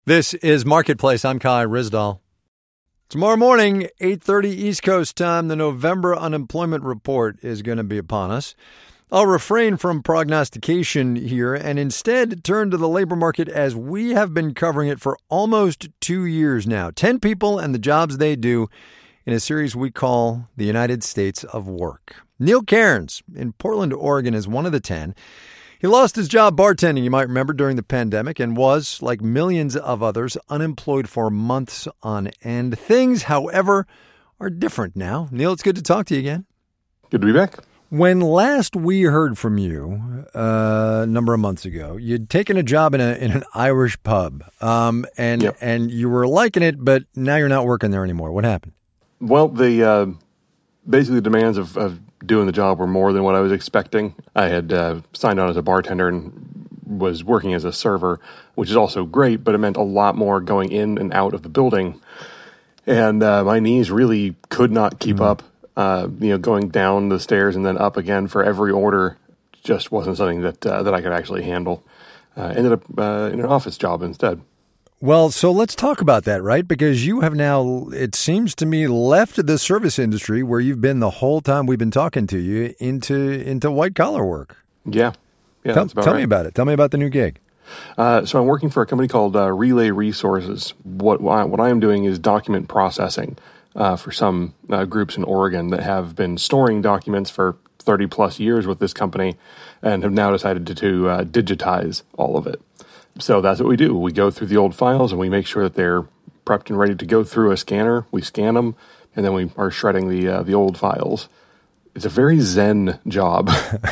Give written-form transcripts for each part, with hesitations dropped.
This is Marketplace. I'm Kai Ryssdal. Tomorrow morning, 8:30 East Coast time, the November unemployment report is going to be upon us. I'll refrain from prognostication here and instead turn to the labor market as we have been covering it for almost 2 years now. 10 people and the jobs they do in a series we call the United States of Work. Neil Cairns in Portland, Oregon is one of the 10. He lost his job bartending, you might remember, during the pandemic and was, like millions of others, unemployed for months on end. Things, however, are different now. Neil, it's good to talk to you again. Good to be back. When last we heard from you, a number of months ago, you'd taken a job in an Irish pub, and you were liking it, but now you're not working there anymore. What happened? Well, basically the demands of doing the job were more than what I was expecting. I had signed on as a bartender and was working as a server, which is also great, but it meant a lot more going in and out of the building. And my knees really could not keep up. Going down the stairs and then up again for every order just wasn't something that I could actually handle. Ended up in an office job instead. Well, so let's talk about that, right? Because you have now, it seems to me, left the service industry where you've been the whole time we've been talking to you into white-collar work. Yeah. Tell me about it. Tell me about the new gig. So I'm working for a company called Relay Resources. What I am doing is document processing for some groups in Oregon that have been storing documents for 30-plus years with this company and have now decided to digitize all of it. So that's what we do. We go through the old files and we make sure that they're prepped and ready to go through a scanner. We scan them, and then we are shredding the old files. It's a very zen job.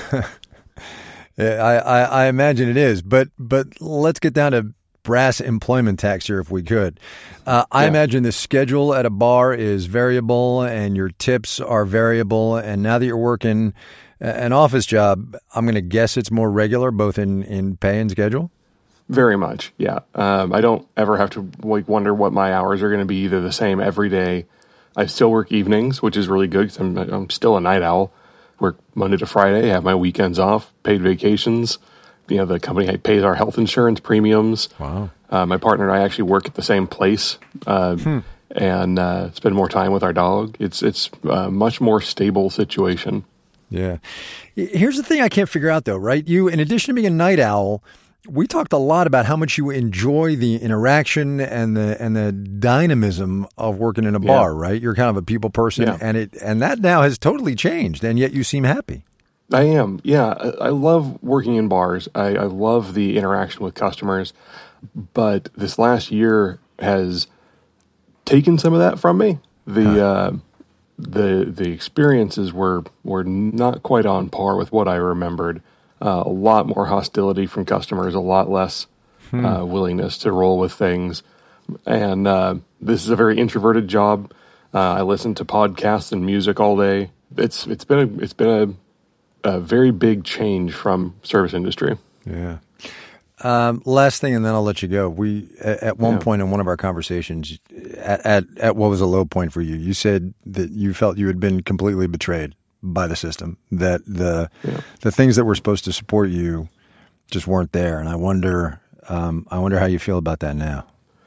I imagine it is. But let's get down to brass employment tax here if we could. I imagine the schedule at a bar is variable and your tips are variable. And now that you're working an office job, I'm going to guess it's more regular, both in pay and schedule? Very much, yeah. I don't ever have to wonder what my hours are going to be either the same every day. I still work evenings, which is really good because I'm still a night owl. Work Monday to Friday, have my weekends off, paid vacations. The company pays our health insurance premiums. Wow. My partner and I actually work at the same place and spend more time with our dog. It's a much more stable situation. Yeah. Here's the thing I can't figure out, though, right? You, in addition to being a night owl, we talked a lot about how much you enjoy the interaction and the dynamism of working in a bar, right? You're kind of a people person, and that now has totally changed, and yet you seem happy. I am, yeah. I love working in bars. I love the interaction with customers, but this last year has taken some of that from me. The experiences were not quite on par with what I remembered. A lot more hostility from customers, a lot less willingness to roll with things. And this is a very introverted job. I listen to podcasts and music all day. It's been a very big change from service industry. Yeah. Last thing, and then I'll let you go. We at one point in one of our conversations, at what was a low point for you, you said that you felt you had been completely betrayed by the system, that the things that were supposed to support you just weren't there. And I wonder how you feel about that now.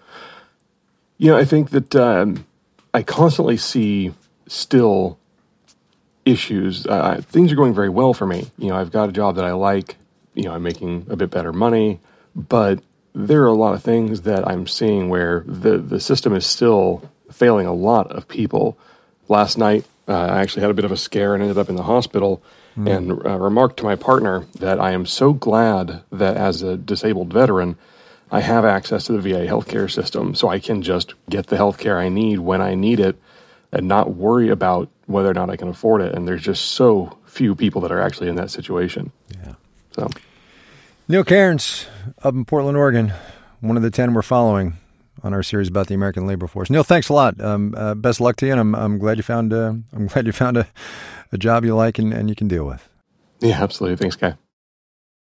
I think that I constantly see still issues. Things are going very well for me. I've got a job that I like. I'm making a bit better money, but there are a lot of things that I'm seeing where the system is still failing a lot of people. Last night, I actually had a bit of a scare and ended up in the hospital and remarked to my partner that I am so glad that as a disabled veteran, I have access to the VA healthcare system so I can just get the healthcare I need when I need it and not worry about whether or not I can afford it. And there's just so few people that are actually in that situation. Yeah. So, Neil Cairns up in Portland, Oregon, one of the 10 we're following on our series about the American labor force. Neil, thanks a lot. Best luck to you, and I'm glad you found a job you like and you can deal with. Yeah, absolutely. Thanks, Kai.